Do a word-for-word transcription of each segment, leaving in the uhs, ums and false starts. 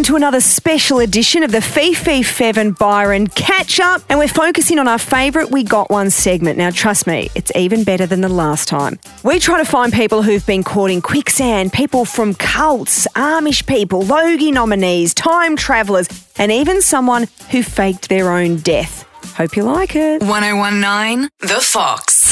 to another special edition of the Fifi, Fev and Byron catch-up, and we're focusing on our favourite We Got One segment. Now, trust me, it's even better than the last time. We try to find people who've been caught in quicksand, people from cults, Amish people, Logie nominees, time travellers, and even someone who faked their own death. Hope you like it. one oh one nine The Fox.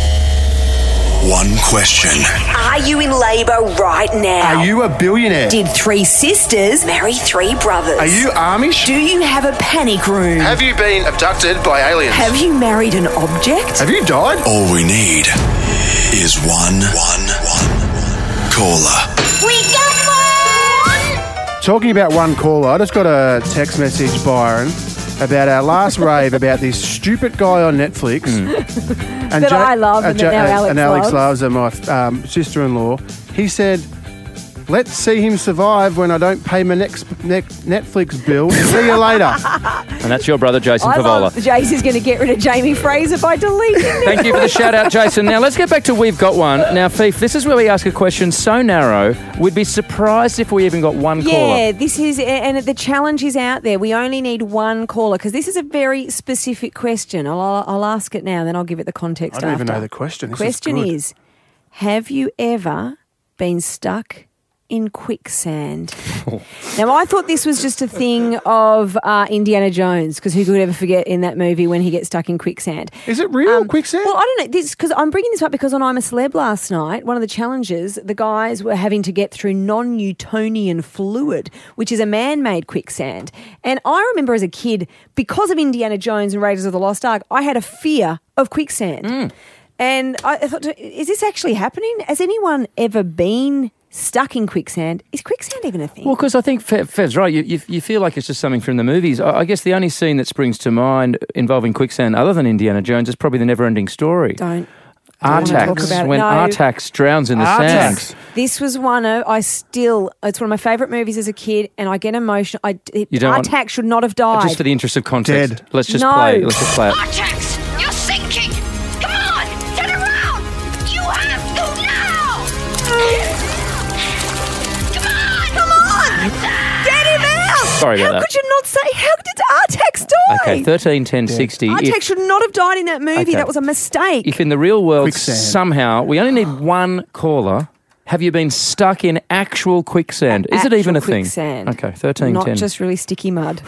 One question. Are you in labour right now? Are you a billionaire? Did three sisters marry three brothers? Are you Amish? Do you have a panic room? Have you been abducted by aliens? Have you married an object? Have you died? All we need is one, one, one caller. We got one! Talking about one caller, I just got a text message, Byron, about our last rave about this stupid guy on Netflix. And That I love and that now Alex and Alex loves. loves, and my um, sister-in-law. He said, let's see him survive when I don't pay my next ne- Netflix bill. See you later. And that's your brother, Jason I Favola. love Jason's going to get rid of Jamie Fraser by deleting him. Thank you for the shout-out, Jason. Now, let's get back to We've Got One. Now, Fief, this is where we ask a question so narrow, we'd be surprised if we even got one caller. Yeah, this is, and the challenge is out there. We only need one caller because this is a very specific question. I'll, I'll ask it now, then I'll give it the context I don't after. even know the question. This question is, good. is, have you ever been stuck in quicksand? Now, I thought this was just a thing of uh, Indiana Jones, because who could ever forget in that movie when he gets stuck in quicksand? Is it real Um, quicksand? Well, I don't know. This because I'm bringing this up because on I'm a Celeb last night, one of the challenges, the guys were having to get through non-Newtonian fluid, which is a man-made quicksand. And I remember as a kid, because of Indiana Jones and Raiders of the Lost Ark, I had a fear of quicksand. And I I thought, is this actually happening? Has anyone ever been stuck in quicksand? Is quicksand even a thing? Well, because I think Fe- Fev's right. You, you, you feel like it's just something from the movies. I, I guess the only scene that springs to mind involving quicksand other than Indiana Jones is probably the Never-Ending Story. Don't. wanna talk Artax, about it. when No. Artax drowns in the Artax. sand. This was one of, I still, it's one of my favourite movies as a kid, and I get emotional. I, it, You don't want- Artax should not have died. Just for the interest of context, Dead. let's just No. play. Let's just play it. Artax, you're sinking! Come on, turn around! You have to now! Come on! Come on! Get him out! Sorry about How that. could you not say, how did Artax die? Okay, thirteen ten sixty. Artax If, should not have died in that movie. Okay. That was a mistake. if in the real world Quicksand. somehow we only need one caller, have you been stuck in actual quicksand? Is it even a Actual thing? quicksand. Okay, thirteen Not ten. just really sticky mud.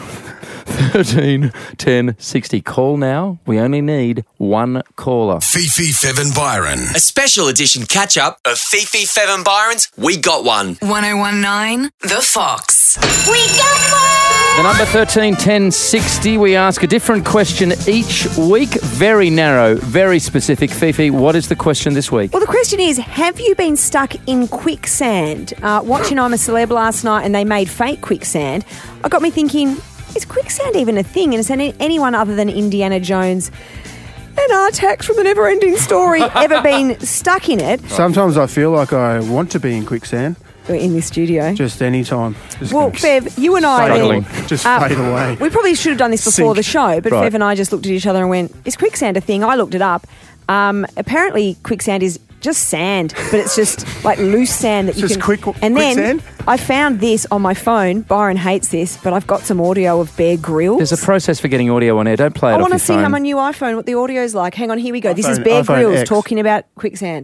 thirteen ten sixty. Call now. We only need one caller. Fifi, Fev and Byron. A special edition catch-up of Fifi, Fev and Byron's We Got One. one oh one nine The Fox. We got one! The number thirteen ten sixty. We ask a different question each week. Very narrow, very specific. Fifi, what is the question this week? Well, the question is, have you been stuck in quicksand? Uh, watching I'm a Celeb last night and they made fake quicksand, it got me thinking, is quicksand even a thing? And is any, anyone other than Indiana Jones and Artax from the Never-Ending Story ever been stuck in it? Sometimes I feel like I want to be in quicksand. In this studio. Just any time. Just Well, go Fev, you and I... Struggling. Just Uh, fade away. We probably should have done this before Sink. the show, but Right. Fev and I just looked at each other and went, is quicksand a thing? I looked it up. Um, apparently, quicksand is just sand, but it's just like loose sand that you Just can... quick- and then quicksand? I found this on my phone. Byron hates this, but I've got some audio of Bear Grylls. There's a process for getting audio on air. Don't play it I off want your to see phone. how my new iPhone, what the audio's like. Hang on, here we go. This is iPhone- Bear iPhone Grylls X. talking about quicksand.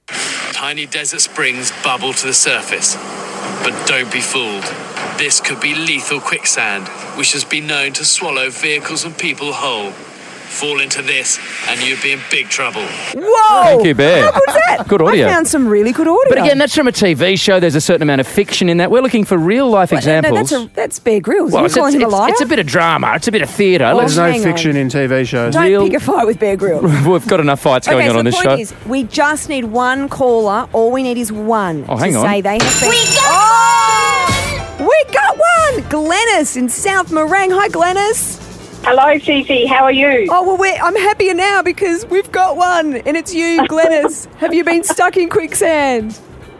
Tiny desert springs bubble to the surface. But don't be fooled. This could be lethal quicksand, which has been known to swallow vehicles and people whole. Fall into this, and you'd be in big trouble. Whoa! Thank you, Bear. How good's that? Good audio. I found some really good audio. But again, that's from a T V show. There's a certain amount of fiction in that. We're looking for real-life No, examples. that's, a, that's Bear Grylls. well, Are you it's, calling it's, him a liar? it's a bit of drama. It's a bit of theatre. Well, Let's, There's no hang on. fiction in T V shows. Don't real- pick a fight with Bear Grylls. we've got enough fights going okay, on so on the this point show. is, we just need one caller. All we need is one Oh, hang to on. say they have been. We got Oh! We got one! Glennis in South Morang. Hi, Glennis. Hello, Fifi. How are you? Oh, well, we're, I'm happier now because we've got one, and it's you, Glennis. Have you been stuck in quicksand?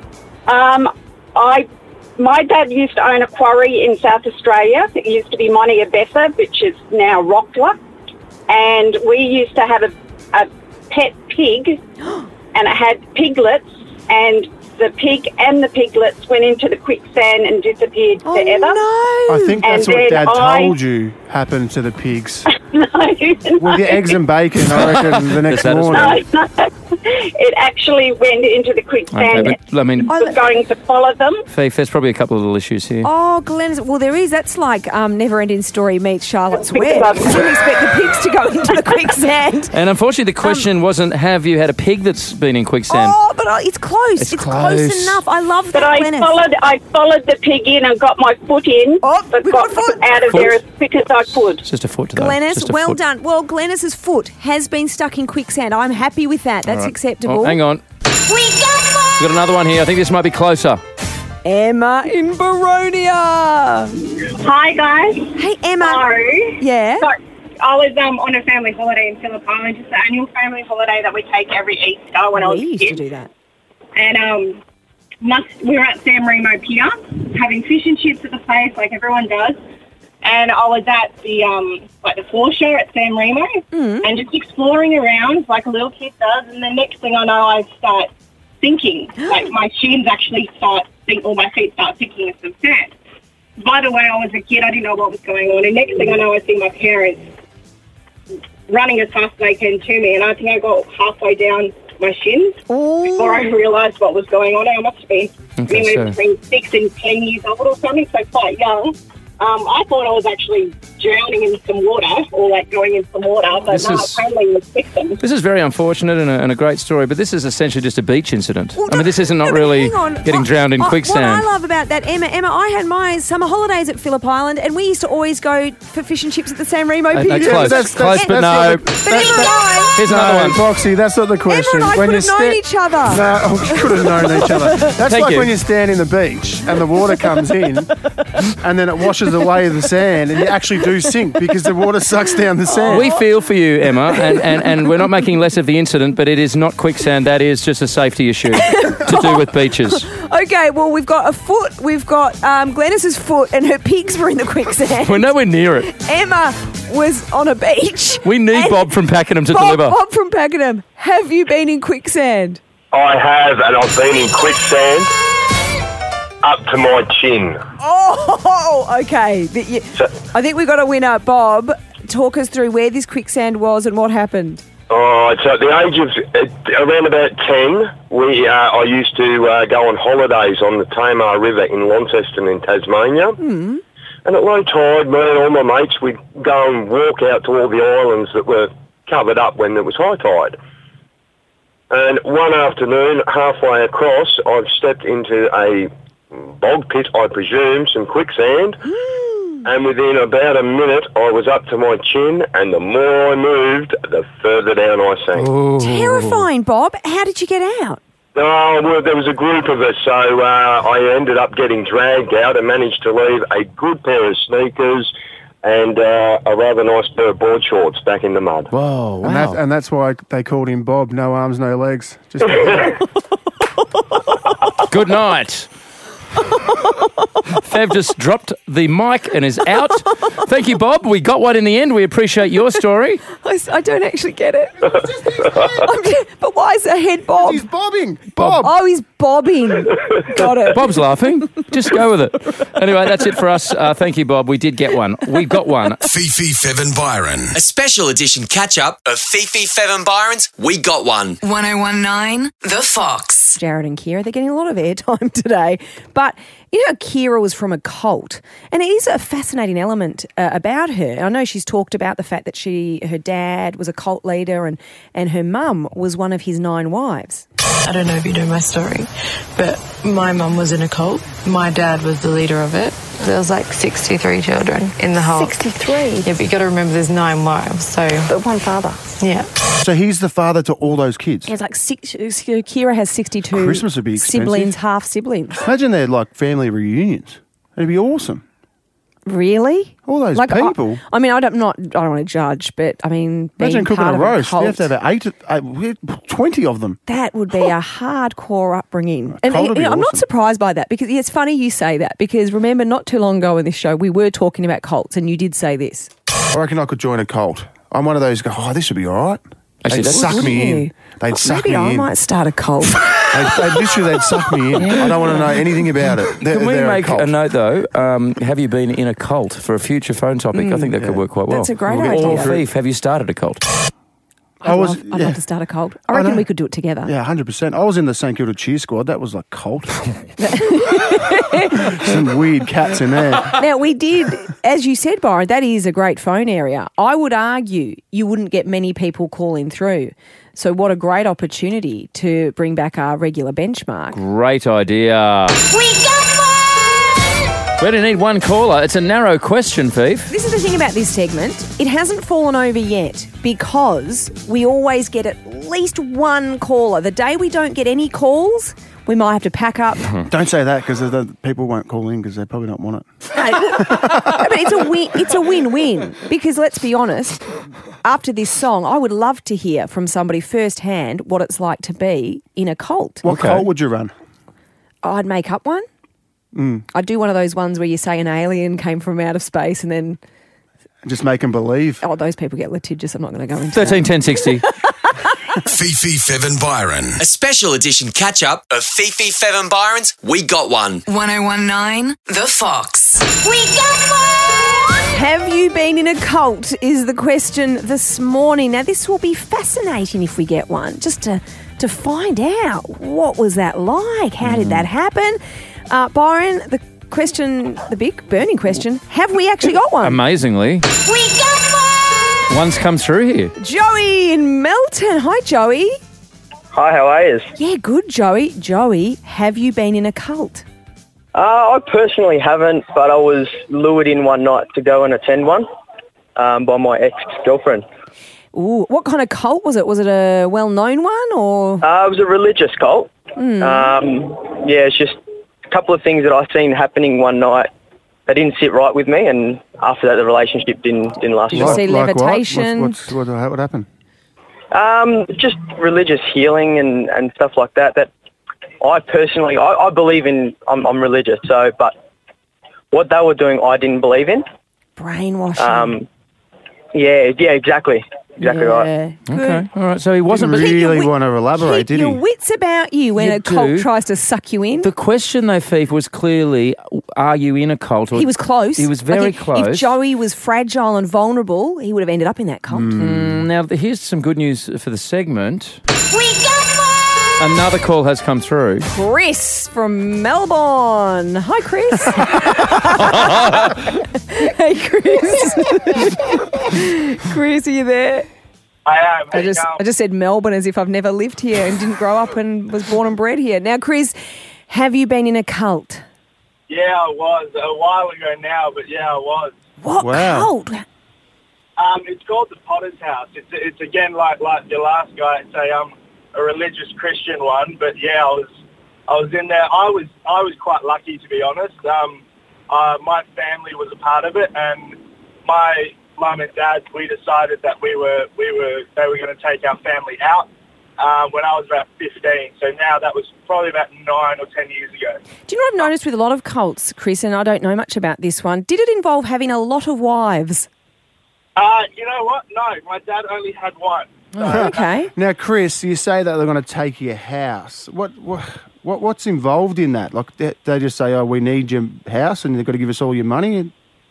Um, I, my dad used to own a quarry in South Australia. It used to be Moniabetha, which is now Rockler. And we used to have a, a pet pig, and it had piglets. And the pig and the piglets went into the quicksand and disappeared Oh, forever. no. I think that's And what then Dad I- told you happened to the pigs. No, With the eggs and bacon, I reckon, the next that as morning. no, no. It actually went into the quicksand. Okay, but, I mean, I was going to follow them. Fief, there's probably a couple of little issues here. Oh, Glennis. Well, there is. That's like um, Never Ending Story meets Charlotte's Pigs Web. above. You wouldn't expect the pigs to go into the quicksand. And unfortunately, the question wasn't, have you had a pig that's been in quicksand? Oh, but uh, it's close. It's It's, close. close. enough. I love But that, I Glennis. followed I followed the pig in and got my foot in, Oh, but we got, got foot. out of Foot. there as quick as I could. It's just a foot, though. Glennis, Just a well foot. done. Well, Glennis's foot has been stuck in quicksand. I'm happy with that. That's All right. acceptable. Oh, hang on. We got one! We've got another one here. I think this might be closer. Emma in Baronia. Hi guys. Hey, Emma. Sorry. Yeah. So I was um, on a family holiday in Phillip Island, just the annual family holiday that we take every Easter when I was we a used to kid. do that. And um, must, we were at San Remo Pier having fish and chips at the place, like everyone does. And I was at the um, like the foreshore at San Remo and just exploring around like a little kid does. And the next thing I know, I start sinking. Like my shins actually start sink, or my feet start sinking with some sand. By the way, I was a kid. I didn't know what was going on. And next thing I know, I see my parents running as fast as they can to me. And I think I got halfway down my shins before I realised what was going on. I must have been Okay, anywhere so- between six and ten years old or something, so quite young. Um, I thought I was actually drowning in some water or like going in some water, but This no, is- apparently it was victim. This is very unfortunate and a, and a great story, but this is essentially just a beach incident. Well, I mean, this isn't no, not but really hang on. getting What- drowned in what- quicksand. What I love about that, Emma, Emma, I had my summer holidays at Phillip Island, and we used to always go for fish and chips at the San Remo Uh, Pier. no, close, that's- close, that's- but that's no. not the- But Emma and I, Here's another No, one. Foxy, that's not the question. Emma and I When could have you known sta- each other. No, oh, we could have known each other. That's Thank like you. when you stand in the beach and the water comes in and then it washes away the sand and you actually do sink because the water sucks down the sand. We feel for you, Emma, and, and, and we're not making less of the incident, but it is not quicksand. That is just a safety issue to do with beaches. Okay, well, we've got a foot, we've got um, Glennis's foot, and her pigs were in the quicksand. We're nowhere near it. Emma was on a beach. We need And Bob from Pakenham to Bob, deliver. Bob from Pakenham, have you been in quicksand? I have, and I've been in quicksand up to my chin. Oh, okay. The- you- So, I think we've got a winner. Bob, talk us through where this quicksand was and what happened. all right, so at the age of uh, around about ten, we uh, I used to uh, go on holidays on the Tamar River in Launceston in Tasmania. Mm. And at low tide, me and all my mates, we'd go and walk out to all the islands that were covered up when there was high tide. And one afternoon, halfway across, I've stepped into a bog pit, I presume, some quicksand. And within about a minute, I was up to my chin, and the more I moved, the further down I sank. Terrifying, Bob. How did you get out? Oh, well, there was a group of us, so uh, I ended up getting dragged out and managed to leave a good pair of sneakers and uh, a rather nice pair of board shorts back in the mud. Whoa, And, that, and that's why they called him Bob. No arms, no legs. Just Good night. Fev just dropped the mic and is out. Thank you, Bob. We got one in the end. We appreciate your story. I, s- I don't actually get it. I'm just- but why is the head Bob? he's bobbing. Bob. Bob. Oh, he's bobbing. Got it. Bob's laughing. Just go with it. Anyway, that's it for us. Uh, thank you, Bob. We did get one. We got one. Fifi, Fev and Byron. A special edition catch-up of Fifi, Fev and Byron's We Got One. one oh one nine The Fox. Jared and Kira, they're getting a lot of airtime today. But you know, Kira was from a cult, and it is a fascinating element uh, about her. I know she's talked about the fact that she, her dad was a cult leader, and and her mum was one of his nine wives. I don't know if you know my story, but my mum was in a cult. My dad was the leader of it. There was like sixty-three children in the whole. sixty-three? Yeah, but you got to remember there's nine wives, so. But one father. Yeah. So he's the father to all those kids. He has like six, Kira has sixty-two Christmas would be expensive. siblings, half siblings. Imagine they're like family reunions. It'd be awesome. Really? All those Like, people. I, I mean, I don't not. I don't want to judge, but I mean, Imagine being cooking part a of roast. cult, You have to have eight, eight, twenty of them. that would be a hardcore upbringing. And cult would you be know, I'm not awesome. surprised by that because yeah, it's funny you say that because remember, not too long ago in this show, we were talking about cults, and you did say this. I reckon I could join a cult. I'm one of those who go, oh, this would be all right. Actually, They'd that's- suck Wouldn't me you? in. They'd suck Maybe me I in. might start a cult. they, they literally, they'd suck me in. I don't want to know anything about it. They're, Can we they're make a, cult. a note, though? Um, have you been in a cult for a future phone topic? I think that could work quite well. That's a great Or idea. Thief, have you started a cult? I'd, I was- love, I'd yeah. love to start a cult. I I reckon know. we could do it together. Yeah, one hundred percent. I was in the St Kilda cheer squad. That was like cult. Some weird cats in there. Now, we did, as you said, Byron, that is a great phone area. I would argue you wouldn't get many people calling through. So what a great opportunity to bring back our regular benchmark. Great idea. We got one! We only need one caller. It's a narrow question, Thief. This is the thing about this segment. It hasn't fallen over yet because we always get at least one caller. The day we don't get any calls, we might have to pack up. Don't say that because the people won't call in because they probably don't want it. But it's a win. It's a win-win because let's be honest. After this song, I would love to hear from somebody firsthand what it's like to be in a cult. What cult would you run? I'd make up one. Mm. I'd do one of those ones where you say an alien came from outer space and then... Just make them believe. Oh, those people get litigious. I'm not going to go into thirteen that. ten sixty. Fifi, Fev and Byron. A special edition catch up of Fifi, Fev and Byron's We Got One. one oh one nine The Fox. We got one! Have you been in a cult is the question this morning. Now, this will be fascinating if we get one, just to, to find out what was that like? How did that happen? Uh, Byron, the question, the big burning question, have we actually got one? Amazingly, We got one! one's come through here. Joey in Melton. Hi, Joey. Hi, how are you? Yeah, good, Joey. Joey, have you been in a cult? Uh, I personally haven't, but I was lured in one night to go and attend one um, by my ex-girlfriend. Ooh, what kind of cult was it? Was it a well-known one or? Uh, it was a religious cult. Mm. Um, yeah, it's just a couple of things that I seen happening one night that didn't sit right with me, and after that the relationship didn't didn't last. Did you long. see levitation? What? What's, what, what happened? Um, just religious healing and, and stuff like that. That I personally, I, I believe in. I'm, I'm religious, so but what they were doing, I didn't believe in. Brainwashing. Um, yeah, yeah, exactly, exactly Yeah, right. good. Okay, all right. So he wasn't Didn't Keep your really wit- want to elaborate, Keep did your he? wits about you when You a cult do. tries to suck you in. The question, though, Thief, was clearly, are you in a cult? Or He was close. He was Like, very if, close. If Joey was fragile and vulnerable, he would have ended up in that cult. Mm, now, th- here's some good news for the segment. We got one! Another call has come through. Chris from Melbourne. Hi, Chris. Hey, Chris. Chris, are you there? I am. I just, I just said Melbourne as if I've never lived here and didn't grow up and was born and bred here. Now, Chris, have you been in a cult? Yeah, I was a while ago now, but yeah, I was. What Wow. cult? Um, it's called the Potter's House. It's it's again like like your last guy. It's a um a religious Christian one, but yeah, I was I was in there. I was I was quite lucky, to be honest. Um, uh, my family was a part of it, and my mum and dad, we decided that we were we were they were going to take our family out um, when I was about fifteen. So now that was probably about nine or ten years ago. Do you know what I've noticed with a lot of cults, Chris, and I don't know much about this one, did it involve having a lot of wives? Uh, you know what? No, my dad only had one. Okay. Now, Chris, you say that they're going to take your house. What, what, what, what's involved in that? Like, they, they just say, "Oh, we need your house," and they've got to give us all your money.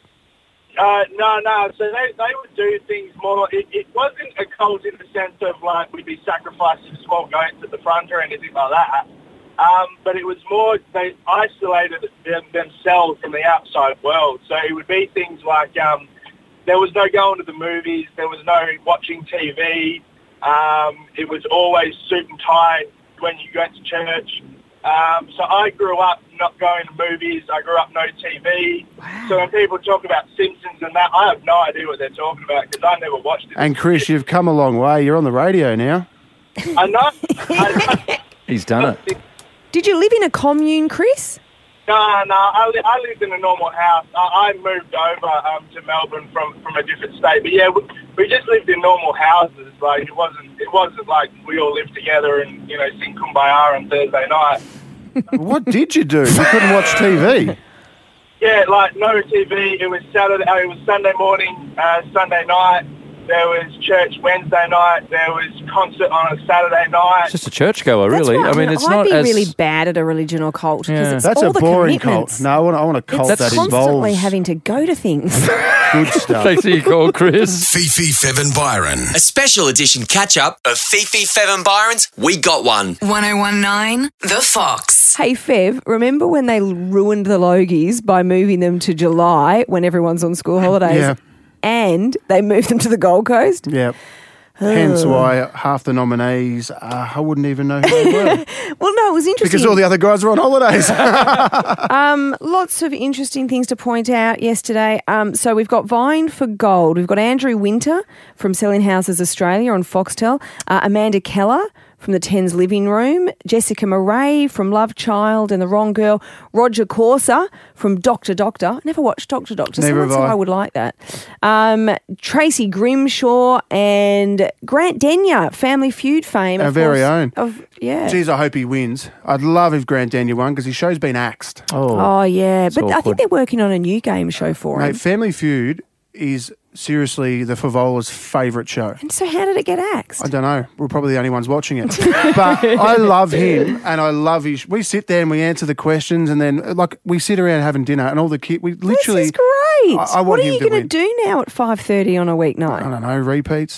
Uh, no, no. So they, they would do things more. It, it wasn't a cult in the sense of like we'd be sacrificing small goats at the front or anything like that. Um, but it was more they isolated them, themselves from the outside world. So it would be things like um, there was no going to the movies, there was no watching T V. Um, it was always suit and tie when you went to church. Um, so I grew up not going to movies. I grew up no T V. Wow. So when people talk about Simpsons and that, I have no idea what they're talking about because I never watched it. And Chris, you've come a long way. You're on the radio now. I know. I know. He's done it. Did you live in a commune, Chris? No, no. I, li- I lived in a normal house. I, I moved over um, to Melbourne from, from a different state. But yeah, we, we just lived in normal houses. Like it wasn't it wasn't like we all lived together and you know sing Kumbaya on Thursday night. What did you do? You couldn't watch T V. Yeah, like no T V. It was Saturday. Uh, it was Sunday morning, uh, Sunday night. there was church Wednesday night, there was concert on a Saturday night. It's just a churchgoer, really. That's I right. mean, it's I'd not be as... really bad at a religion or cult because Yeah. it's That's all a the boring commitments. cult. No, I want, I want a cult It's that constantly involves having to go to things. good stuff. Thanks for your call, Chris. Fifi, Fev and Byron. A special edition catch-up of Fifi, Fev and Byron's We Got One. one oh one nine The Fox. Hey, Fev, remember when they ruined the Logies by moving them to July when everyone's on school holidays? Yeah. And they moved them to the Gold Coast? Yeah. Hence why half the nominees, uh, I wouldn't even know who they were. Well, no, it was interesting. Because all the other guys were on holidays. um, lots of interesting things to point out yesterday. Um, so we've got Vying for Gold. We've got Andrew Winter from Selling Houses Australia on Foxtel. Uh, Amanda Keller from the Tens Living Room. Jessica Murray from Love Child and The Wrong Girl. Roger Corser from Doctor Doctor. Never watched Doctor Doctor. Never Someone have said I. I would like that. Um, Tracy Grimshaw and Grant Denyer, Family Feud fame. Our of very course, own. Of, yeah. Geez, I hope he wins. I'd love if Grant Denyer won because his show's been axed. Oh, yeah. But I awkward. think they're working on a new game show for him. Mate, Family Feud is seriously the Favola's favourite show. And so how did it get axed? I don't know. We're probably the only ones watching it. But I love him and I love his... We sit there and we answer the questions and then, like, we sit around having dinner and all the kids... We literally... This is great. I, I want what are him you to going win. to do now at five thirty on a weeknight? I don't know, repeats.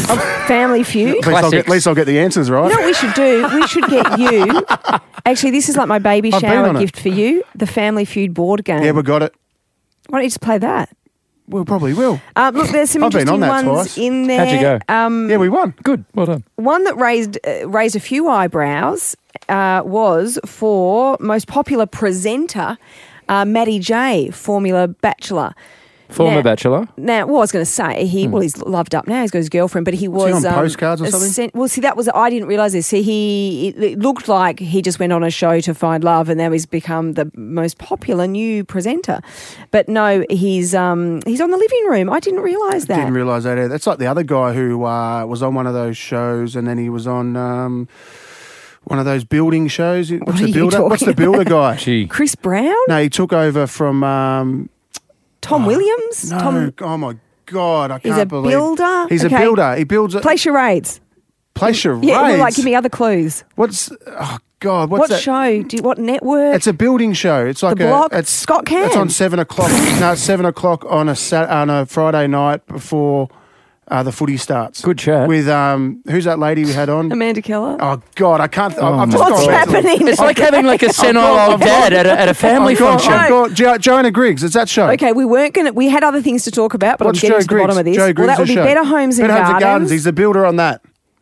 Family Feud? At least, I'll get, at least I'll get the answers right. You know what we should do? We should get you... Actually, this is like my baby I've been shower on it. gift for you, the Family Feud board game. Yeah, we got it. Why don't you just play that? We probably will. Um, look, there's some I've been interesting on that ones twice. in there. How'd you go? Um, Yeah, we won. Good. Well done. One that raised uh, raised a few eyebrows uh, was for most popular presenter, uh, Matty J, Formula Bachelor. Former Now- bachelor. Now, well, I was going to say he well, he's loved up now. He's got his girlfriend, but he was Was he on um, postcards or a something? sen- well, see, that was I didn't realise this. See, he it, it looked like he just went on a show to find love, and now he's become the most popular new presenter. But no, he's um he's on the Living Room. I didn't realise that. Didn't realise that either. That's like the other guy who uh, was on one of those shows and then he was on um, one of those building shows. What's What the are you builder? What's the talking builder guy? Gee. Chris Brown, No, he took over from um, Tom Williams, no. Tom. Oh my God, I He's can't a believe builder? He's Okay. a builder. He builds a Play charades. play charades. Yeah, well, like give me other clues. What's oh God? What's What that? show? Do you, what network? It's a building show. It's like The a Block? It's Scott Cam. It's on seven o'clock. No, it's seven o'clock on a Sat- on a Friday night before uh, the footy starts. Good chat. With um, who's that lady we had on? Amanda Keller. Oh God, I can't. Oh I've my just What's gone- happening? It's like having like a senile got- old dad at a, at a family I've got, function. I've got jo- Joanna Griggs. It's that show. Okay, we weren't gonna. We had other things to talk about, but What's I'm getting Joe to the Griggs? bottom of this. Joe well, Griggs' that would be show. Better Homes and Better Homes and Gardens. Gardens. He's the builder on that.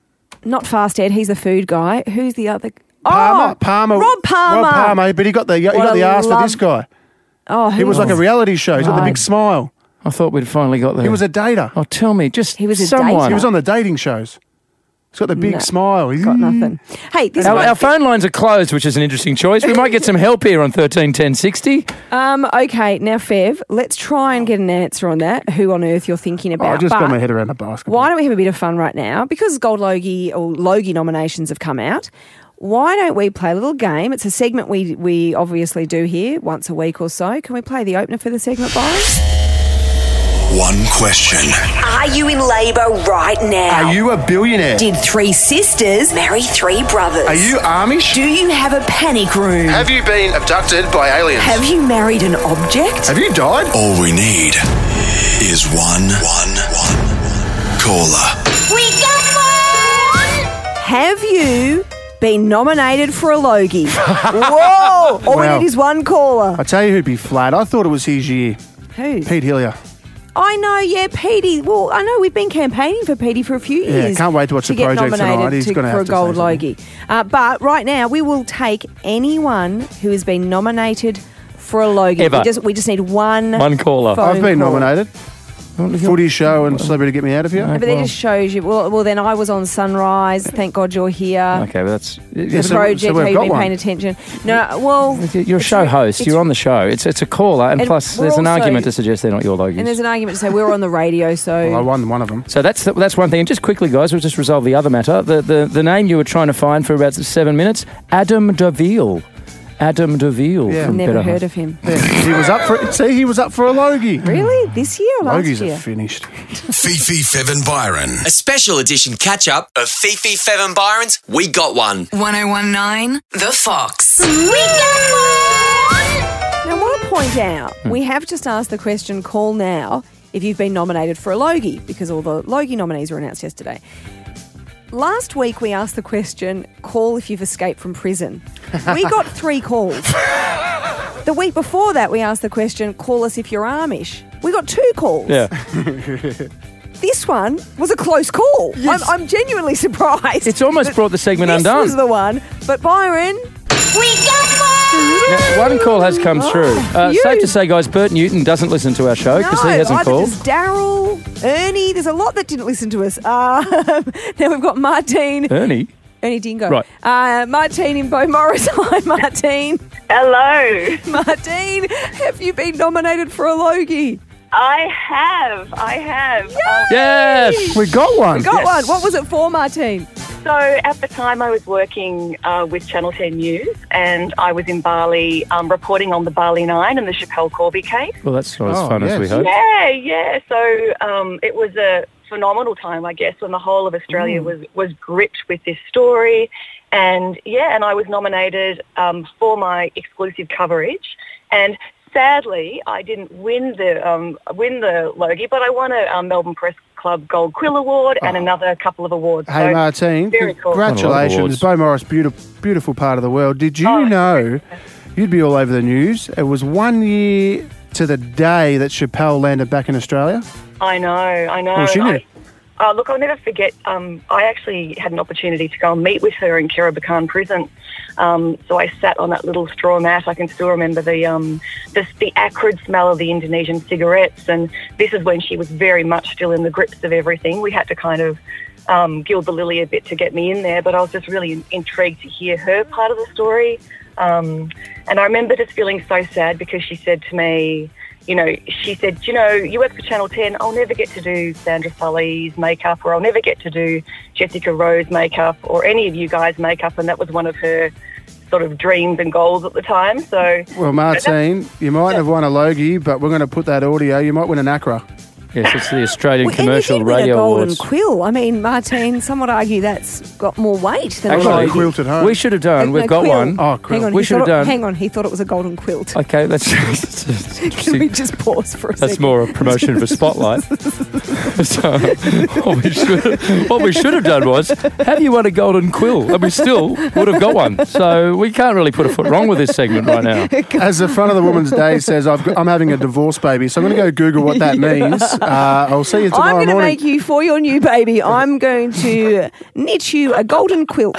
Not Fast Ed. He's the food guy. Who's the other? Palmer. Oh, Palmer. Rob Palmer. Rob Palmer. But he got the he What got a the ass for love- this guy. Oh, He was like a reality show. He's got the Right. big smile. I thought we'd finally got there. He was a dater. Oh, tell me, just He was a someone. dater? He was on the dating shows. He's got the big No. smile. He's got nothing. Hey, this Our, one. our phone lines are closed, which is an interesting choice. We might get some help here on thirteen ten sixty. Um, okay, now Fev, let's try and get an answer on that. Who on earth you're thinking Oh, about? I just But got my head around the basketball. why don't we have a bit of fun right now? Because Gold Logie or Logie nominations have come out. Why don't we play a little game? It's a segment we we obviously do here once a week or so. Can we play the opener for the segment, Byron? One question. Are you in labour right now? Are you a billionaire? Did three sisters marry three brothers? Are you Amish? Do you have a panic room? Have you been abducted by aliens? Have you married an object? Have you died? All we need is one, one, one caller. We got one! Have you been nominated for a Logie? Whoa! All we Wow. need is one caller. I tell you who'd be flat. I thought it was his year. Who? Pete Hillier. I know, yeah, Petey. Well, I know we've been campaigning for Petey for a few Yeah, years. can't wait to watch the get project nominated tonight. He's to- gonna for have a to gold say something. Logie. Uh, but right now, we will take anyone who has been nominated for a Logie. Ever. We just we just need one. One caller. phone I've been call. nominated. Footy show and Celebrity Get Me Out of Here. But that just shows you. Well, well, then I was on Sunrise. Thank God you're here. Okay, well, that's... The Yeah, so- project, so we've how you've got been one. paying attention. No, well, You're a show host. it's- You're on the show. It's it's a caller, and, And plus we're there's an also- argument to suggest they're not your Logies. and there's an argument to say we're on the radio, so Well, I won one of them. So that's that's one thing. And just quickly, guys, we'll just resolve the other matter. The the, the name you were trying to find for about seven minutes, Adam Deville. Adam DeVille. Yeah. from Never Better heard Half. of him. Yeah, he was up for. See, he was up for a Logie. Really? This year or last Logies year? are finished. Fifi, Fev and Byron. A special edition catch up of Fifi, Fev and Byron's We Got One. one oh one nine The Fox. Now, I want to point out, we have just asked the question, call now if you've been nominated for a Logie, because all the Logie nominees were announced yesterday. Last week, we asked the question, call if you've escaped from prison. We got three calls. The week before that, we asked the question, call us if you're Amish. We got two calls. Yeah. This one was a close call. Yes. I'm, I'm genuinely surprised. It's almost that brought the segment this undone. was the one. But Byron, We got one! Now, one call has come through. Uh, you- safe to say, guys, Bert Newton doesn't listen to our show because no, he hasn't either called. does Daryl, Ernie. There's a lot that didn't listen to us. Uh, now we've got Martine. Ernie? Ernie Dingo. Right. Uh, Martine in Beau Morris. Hi, Martine. Hello. Martine, have you been nominated for a Logie? I have. I have. Um, Yes. We got one. We got Yes. one. What was it for, Martine? So at the time I was working uh, with Channel ten News and I was in Bali um, reporting on the Bali Nine and the Schapelle Corby case. Well, that's not as Oh, fun as we yes. hoped. Yeah, yeah. So um, it was a phenomenal time, I guess, when the whole of Australia was, was gripped with this story. And, yeah, and I was nominated um, for my exclusive coverage. And sadly, I didn't win the um, win the Logie, but I won a um, Melbourne Press Club Gold Quill Award and another couple of awards. Hey, So, Martine, very cool. congratulations. Beau Morris, beautiful, beautiful part of the world. Did you Oh, know, you'd be all over the news, it was one year to the day that Chappelle landed back in Australia? I know, I know. Well, she I- knew. Oh, look, I'll never forget, um, I actually had an opportunity to go and meet with her in Kirabakan prison. Um, so I sat on that little straw mat. I can still remember the, um, the the acrid smell of the Indonesian cigarettes. And this is when she was very much still in the grips of everything. We had to kind of um, gild the lily a bit to get me in there. But I was just really intrigued to hear her part of the story. Um, and I remember just feeling so sad because she said to me, you know, she said, you know, you work for Channel ten, I'll never get to do Sandra Sully's makeup or I'll never get to do Jessica Rose makeup or any of you guys' makeup. And that was one of her sort of dreams and goals at the time. So, Well, Martine, you might have won a Logie, but we're going to put that audio. You might win an ACRA. Yes, it's the Australian Well, and you Commercial did win Radio a golden Awards. quill. I mean, Martine, some would argue that's got more weight than Actually, a Logie. quilt at home. We should have done. No, We've got quill. one. Oh, quill. Hang on, We he should have thought it- done. Hang on, he thought it was a golden quilt. Okay, let's. Can we just pause for a That's second? more a promotion for Spotlight. So, what, we should, what we should have done was, have you won a golden quill? And we still would have got one. So we can't really put a foot wrong with this segment right now. As the front of the Woman's Day says, I've got, I'm having a divorce baby, so I'm going to go Google what that means. Uh, I'll see you I'm tomorrow going to morning. make you, for your new baby, I'm going to knit you a golden quilt.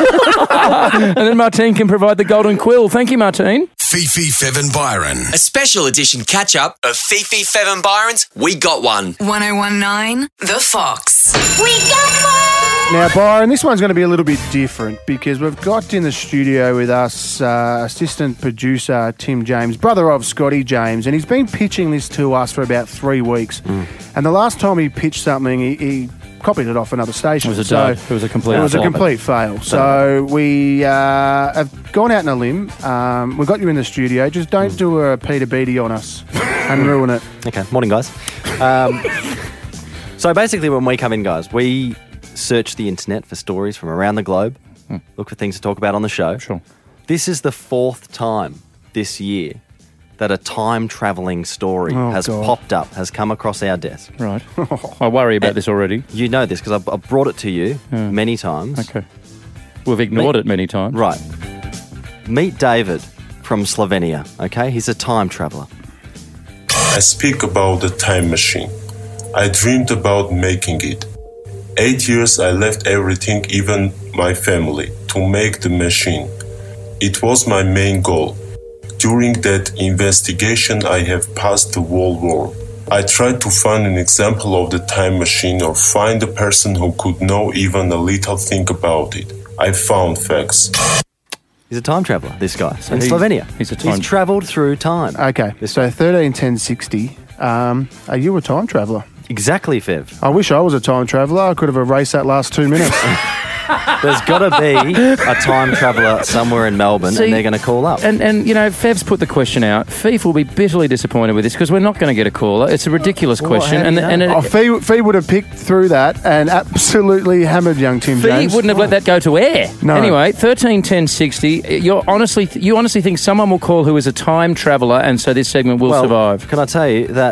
And then Martine can provide the golden quill. Thank you, Martine. Fifi, Fev and Byron. A special edition catch up of Fifi, Fev and Byron's We Got One. one oh one nine The Fox. We got one! Now, Byron, this one's going to be a little bit different because we've got in the studio with us uh, assistant producer Tim James, brother of Scotty James, and he's been pitching this to us for about three weeks. And the last time he pitched something, he, he copied it off another station. It was a so dud. It was a complete It was a flop. complete fail. So we uh, have gone out on a limb. Um, we've got you in the studio. Just don't do a Peter Beattie on us and ruin it. Okay, morning, guys. Um, so basically, when we come in, guys, we search the internet for stories from around the globe, look for things to talk about on the show. Sure. This is the fourth time this year that a time-travelling story Oh, has God. popped up, has come across our desk. Right. I worry about this already. You know this because I've, I've brought it to you many times. Okay. We've ignored it many times. Right. Meet David from Slovenia, okay? He's a time traveller. I speak about the time machine. I dreamed about making it. Eight years I left everything, even my family, to make the machine. It was my main goal. During that investigation, I have passed the whole world. I tried to find an example of the time machine or find a person who could know even a little thing about it. I found facts. He's a time traveller, this guy, So in he's- Slovenia. he's a time- He's travelled through time. Okay, so thirteen ten sixty. Um, are you a time traveller? Exactly, Fev. I wish I was a time traveller. I could have erased that last two minutes. there's got to be a time traveller somewhere in Melbourne, See, and they're going to call up. And, and you know, Fev's put the question out. Feef will be bitterly disappointed with this because we're not going to get a caller. It's a ridiculous question. And, and it, oh, Fee, Fee would have picked through that and absolutely hammered young Tim Fee James. wouldn't have let that go to air. No. Anyway, thirteen ten sixty. You're honestly, you honestly think someone will call who is a time traveller, and so this segment will well, survive? Can I tell you that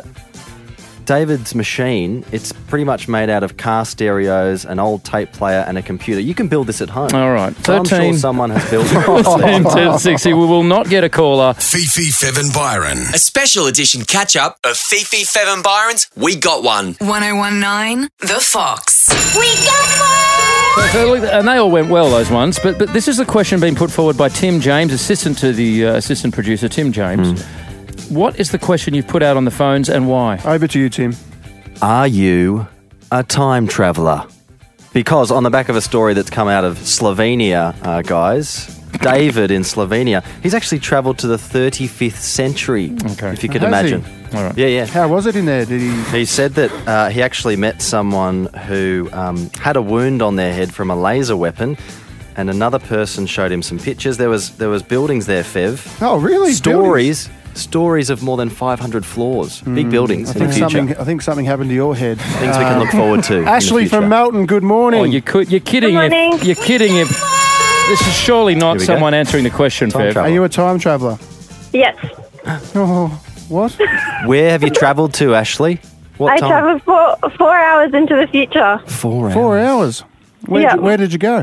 David's machine, it's pretty much made out of car stereos, an old tape player and a computer. You can build this at home. All right. So I'm thirteen sure someone has built it. thirteen ten sixty. We will not get a caller. Fifi, Fev and Byron. A special edition catch-up of Fifi, Fev and Byron's We Got One. one oh one nine The Fox. We got one! So, look, and they all went well, those ones. But but this is the question being put forward by Tim James, assistant to the uh, assistant producer, Tim James. Mm. What is the question you've put out on the phones and why? Over to you, Tim. Are you a time traveller? Because on the back of a story that's come out of Slovenia, uh, guys, David in Slovenia, he's actually travelled to the thirty-fifth century, okay. if you could Has imagine. he? All right. Yeah, yeah. How was it in there? Did he? He said that uh, he actually met someone who um, had a wound on their head from a laser weapon, and another person showed him some pictures. There was there was buildings there, Fev. Oh, really? Stories. Stories of more than five hundred floors. Big buildings I in think the future. something. I think something happened to your head. Things we can look forward to in the Ashley future. from Melton. Good morning. Oh, you could, you're kidding. Good morning. If, you're kidding if this is surely not Here we someone answering the question, Time Fev. travel. Are you a time traveller? Yes. Oh, what? Where have you travelled to, Ashley? What I time? travelled four, four hours into the future. Four hours. Four hours. Where, Yeah. did, where did you go?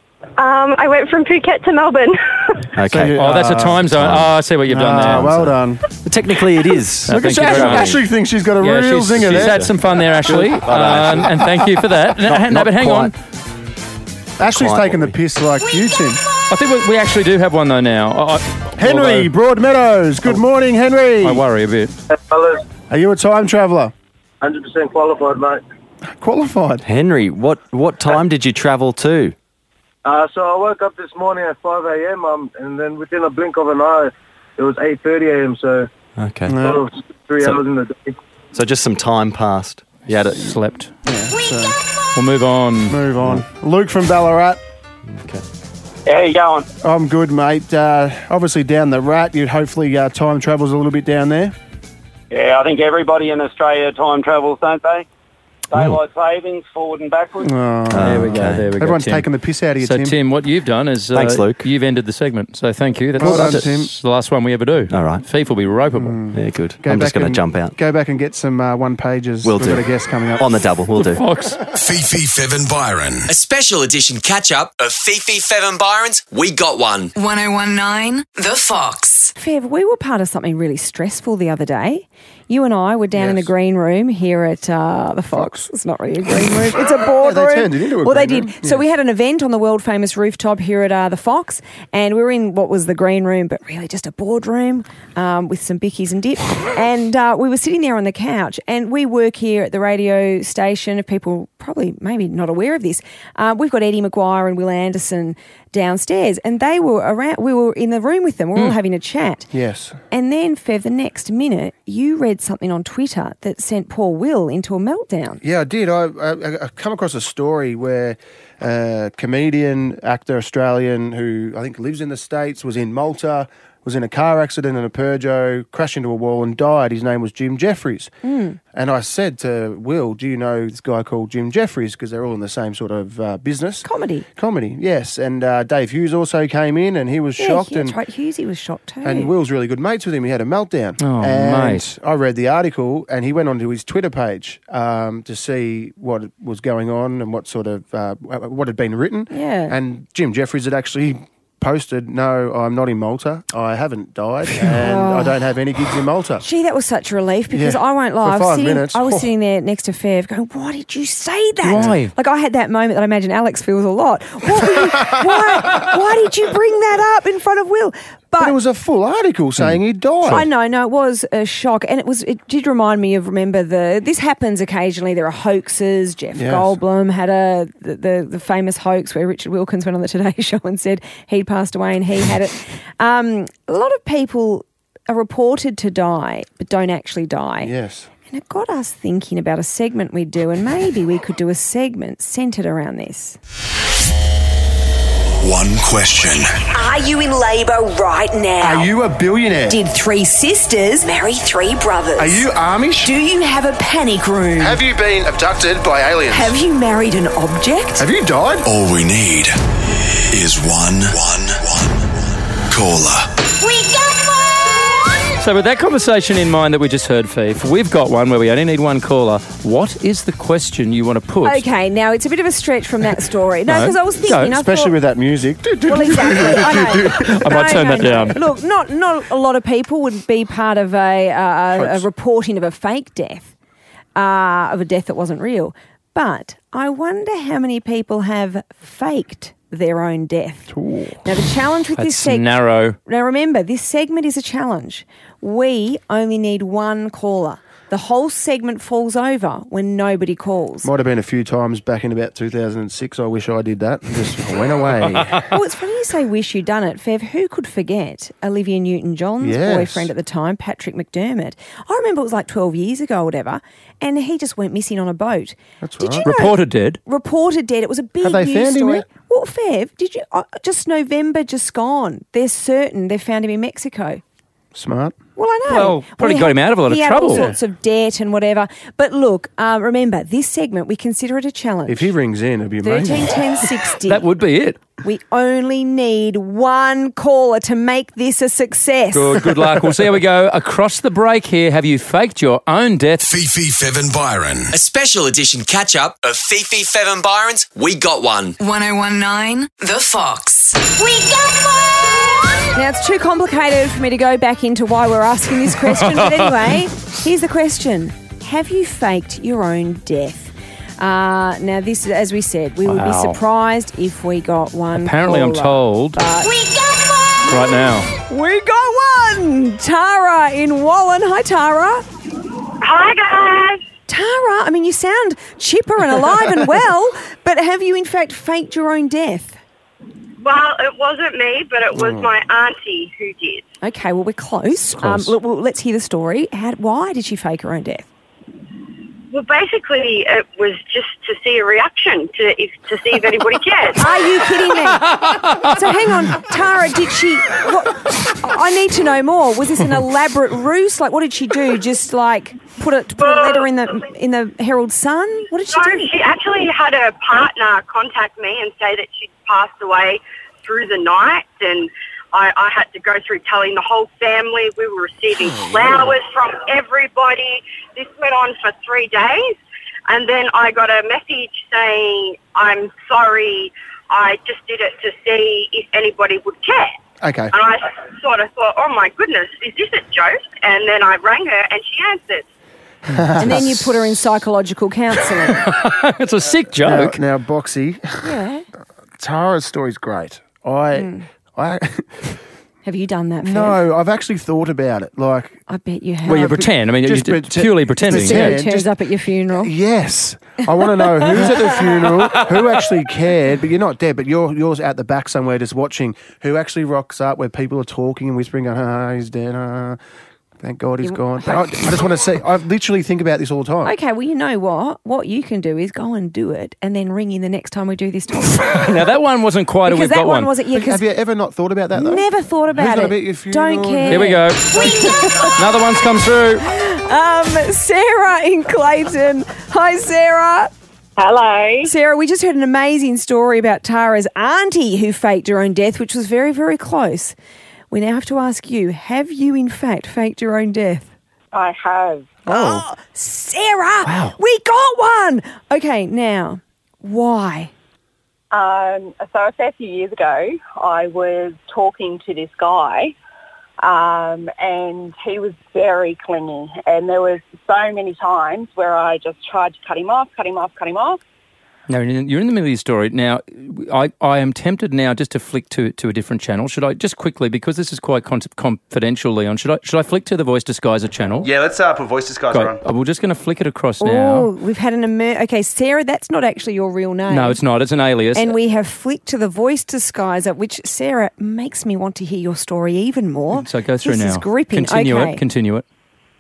Um, I went from Phuket to Melbourne. Okay. So you- Oh, that's a time zone. time. Oh, I see what you've done Ah, there. well done. Technically, it is. Uh, Look at thank you Ashley. very much. Ashley thinks she's got a Yeah, real she's, zinger she's there. had some fun there, Ashley. Well done, Um, and thank you for that. Not- N- no, not but hang on. quite. Ashley's Quite taking the what we- piss like you, Tim. I think we, we actually do have one, though, now. I, I, Henry, Broadmeadows. Good morning, Henry. I worry a bit. Fellas, Are you a time traveller? one hundred percent qualified, mate. Qualified. Henry, what, what time did you travel to? Uh, so I woke up this morning at five a.m. Um, and then within a blink of an eye, it was eight thirty a.m. So Okay. No. sort of three So- hours in the day. So just some time passed. You had it. Slept. Yeah, so We'll move on. move on. Luke from Ballarat. Okay. How you going? I'm good, mate. Uh, obviously down the rat, you'd hopefully uh, time travels a little bit down there. Yeah, I think everybody in Australia time travels, don't they? Daylight savings, forward and backwards. Oh, There we go. Okay. There we go. Everyone's Tim. taking the piss out of you, So, Tim. Tim. what you've done is uh, Thanks, Luke. you've ended the segment. So, thank you. That's, Well done, that's Tim. the last one we ever do. All right. Fief will be ropeable. Yeah, good. Go I'm just back going to and- jump out. Go back and get some uh, one pages. Will We've do. got a guest coming up. On the double, we'll do. Fox. Fifi, Fev and Byron. A special edition catch-up of Fifi, Fev and Byron's We Got One. one oh one nine The Fox. Fev, we were part of something really stressful the other day. You and I were down in a Yes. green room here at uh, the Fox. It's not really a green room. It's a boardroom. they turned it into a Well, they green did. room. So we Yes. had an event on the world famous rooftop here at uh, the Fox, and we were in what was the green room, but really just a boardroom um, with some bickies and dip. And uh, we were sitting there on the couch, and we work here at the radio station. If people probably maybe not aware of this, uh, we've got Eddie McGuire and Will Anderson downstairs, and they were around. We were in the room with them. We were all having a chat. Yes. And then, Fev, the next minute, you read something on Twitter that sent poor Will into a meltdown. Yeah, I did. I, I, I come across a story where a comedian, actor, Australian, who I think lives in the States, was in Malta, was in a car accident in a Peugeot, crashed into a wall and died. His name was Jim Jeffries. Mm. And I said to Will, do you know this guy called Jim Jeffries? Because they're all in the same sort of uh, business. Comedy. Comedy, yes. And uh, Dave Hughes also came in and he was Yeah, shocked. yeah, and that's right. Hughesy was shocked too. And Will's really good mates with him. He had a meltdown. Oh, and mate. I read the article and he went onto his Twitter page um, to see what was going on and what sort of, uh, what had been written. Yeah. And Jim Jeffries had actually posted, no, I'm not in Malta. I haven't died and Oh. I don't have any gigs in Malta. Gee, that was such a relief because Yeah, I won't lie. for I was, five sitting, minutes. I was Oh. sitting there next to Fev going, why did you say that? Why? Like I had that moment that I imagine Alex feels a lot. What were you, why, why did you bring that up in front of Will? But, it was a full article saying he died. I know, no, it was a shock, and it was. It did remind me of remember the. This happens occasionally. There are hoaxes. Jeff Yes. Goldblum had a the, the the famous hoax where Richard Wilkins went on the Today Show and said he'd passed away and he had it. Um, a lot of people are reported to die but don't actually die. Yes. And it got us thinking about a segment we do, and maybe we could do a segment centred around this. One question. Are you in labour right now? Are you a billionaire? Did three sisters marry three brothers? Are you Amish? Do you have a panic room? Have you been abducted by aliens? Have you married an object? Have you died? All we need is one, one, one caller. We got one! So with that conversation in mind that we just heard, Fief, we've got one where we only need one caller. What is the question you want to put? Okay, now it's a bit of a stretch from that story. No, No. because I was thinking, No, I Especially thought, with that music. well, exactly. I know. I might turn that down. Look, not not a lot of people would be part of a, uh, a reporting of a fake death, uh, of a death that wasn't real. But I wonder how many people have faked their own death. Now, the challenge with this That's segment... narrow. Now, remember, this segment is a challenge. We only need one caller. The whole segment falls over when nobody calls. Might have been a few times back in about two thousand six. I wish I did that. Just went away. Well, it's funny you say wish you'd done it. Fev, who could forget Olivia Newton-John's Yes. boyfriend at the time, Patrick McDermott? I remember it was like twelve years ago or whatever, and he just went missing on a boat. That's Did right. you know- Reported dead. Reported dead. It was a big Have they news found him story. yet? Well, Fev, did you... Uh, just November just gone. They're certain they found him in Mexico. Smart. Well, I know. Well, probably he got had- him out of a lot of he had trouble. all sorts of debt and whatever. But look, uh, remember, this segment, we consider it a challenge. If he rings in, it'd be amazing. thirteen ten sixty. That would be it. We only need one caller to make this a success. Good, good luck. We'll see how we go. Across the break here, have you faked your own death? Fifi, Fev and Byron. A special edition catch up of Fifi, Fev and Byron's We Got One. one oh one nine The Fox. We got one! Now, it's too complicated for me to go back into why we're asking this question. But anyway, here's the question. Have you faked your own death? Uh, now, this is, as we said, we would be Wow. surprised if we got one Apparently, I'm caller. told But We got one! right now. we got one! Tara in Wallen. Hi, Tara. Hi, guys. Tara, I mean, you sound chipper and alive and well, but have you in fact faked your own death? Well, it wasn't me, but it was my auntie who did. Okay, well, we're close. Close. Um, l- well, let's hear the story. How, why did she fake her own death? Well, basically, it was just to see a reaction, to if, to see if anybody cared. Are you kidding me? So hang on, Tara, did she... What, I need to know more. Was this an elaborate ruse? Like, what did she do? Just, like, put a, put a letter in the in the Herald Sun? What did she No, do? she actually had a partner contact me and say that she'd passed away through the night, and I, I had to go through telling the whole family. We were receiving flowers from everybody. This went on for three days, and then I got a message saying, I'm sorry, I just did it to see if anybody would care. Okay. And I sort of thought, oh my goodness, is this a joke? And then I rang her and she answered. And then you put her in psychological counselling. It's a sick Now, joke. now Boxy, Yeah. Tara's story's great. I, I, Have you done that, Fev? no, I've actually thought about it. Like, I bet you have. Well, you pretend. I mean, Just you're prete- purely pretending. Sarah Yeah. pretend. turns just- up at your funeral. yes, I want to know who's at the funeral, who actually cared, but you're not dead, but you're yours at the back somewhere just watching, who actually rocks up where people are talking and whispering, ah, he's dead, ah, thank God he's You- gone. But I, I just want to say, I literally think about this all the time. Okay, well, you know what? What you can do is go and do it and then ring in the next time we do this topic. Now, that one wasn't quite a Because we've that got one one. wasn't... Yeah, Have because you ever not thought about that, though? never thought about gonna it. be at your funeral? Don't care. Here we go. Another one's come through. Um, Sarah in Clayton. Hi, Sarah. Hello. Sarah, we just heard an amazing story about Tara's auntie who faked her own death, which was very, very close. We now have to ask you, have you in fact faked your own death? I have. Oh, Sarah, we got one. Okay, now, why? Um, so a fair few years ago, I was talking to this guy, um, and he was very clingy. And there was so many times where I just tried to cut him off, cut him off, cut him off. No, you're in the middle of your story. Now, I, I am tempted now just to flick to, to a different channel. Should I, just quickly, because this is quite con- confidential, Leon, should I should I flick to the Voice Disguiser channel? Yeah, let's uh, put voice disguiser Great. on. We're just going to flick it across Oh, now. we've had an emer- Okay, Sarah, that's not actually your real name. No, it's not. It's an alias. And we have flicked to the Voice Disguiser, which, Sarah, makes me want to hear your story even more. So go through this now. is gripping. Continue okay. it. Continue it.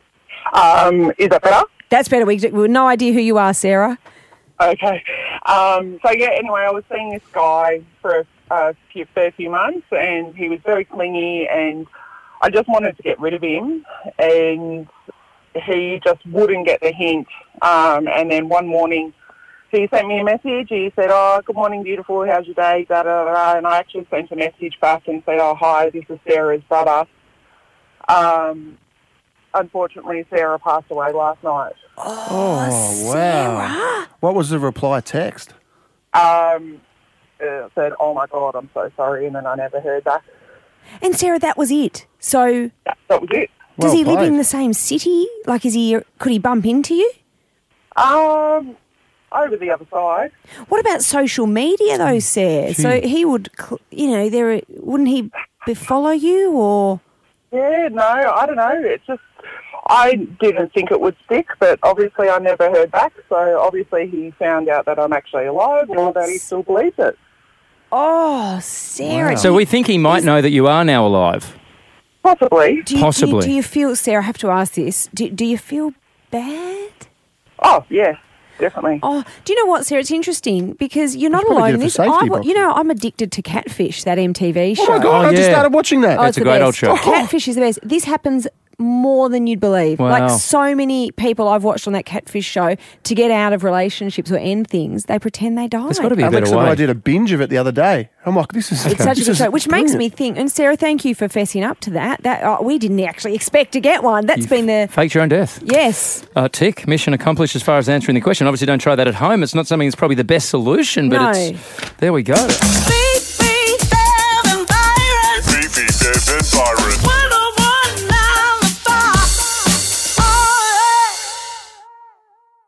Um, is that better? That's better. We we have no idea who you are, Sarah. Okay. Um, so, yeah, anyway, I was seeing this guy for a, a few, fair few months, and he was very clingy, and I just wanted to get rid of him, and he just wouldn't get the hint. Um, and then one morning, he sent me a message. He said, "Oh, good morning, beautiful. How's your day?" Da, da, da, da. And I actually sent a message back and said, "Oh, hi, this is Sarah's brother." Um, unfortunately, Sarah passed away last night. Oh, wow. What was the reply text? Um, it said, "Oh my God, I'm so sorry," and then I never heard back. And Sarah, that was it. So yeah, that was it. Does Well he live played. in the same city? Like, is he? Could he bump into you? Um, over the other side. What about social media, though, Sarah? So he would, cl- you know, there wouldn't he be- follow you or? Yeah, no, I don't know. It's just I didn't think it would stick, but obviously I never heard back. So obviously he found out that I'm actually alive, or that he still believes it. Oh, Sarah. So we think he might know that you are now alive. Possibly. Do you, Possibly. Do you, do you feel, Sarah? I have to ask this. Do, do you feel bad? Oh, yeah, definitely. Oh, do you know what, Sarah? It's interesting because you're not probably alone get in it this. for safety I, boxes. you know, I'm addicted to Catfish, that M T V show. Oh, my God, I just started watching that. Oh, It's a the great old best. show. Catfish is the best. This happens more than you'd believe. Wow. Like so many people I've watched on that Catfish show, to get out of relationships or end things, they pretend they died. There's got to be a Alex better and way. I did a binge of it the other day. I'm like, this is It's such a this good is show, which makes me brilliant. think. And Sarah, thank you for fessing up to that. That oh, we didn't actually expect to get one. That's been the Faked your own death. yes. Uh, tick, mission accomplished as far as answering the question. Obviously, don't try that at home. It's not something that's probably the best solution, but No. it's there we go. Fifi Seven Byron.